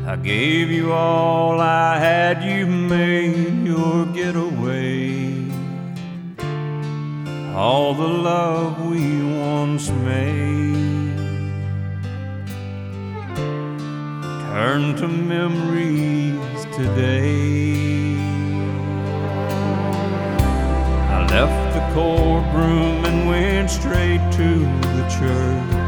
I gave you all I had, you made your getaway. All the love we once made turned to memories today. I left the courtroom and went straight to the church.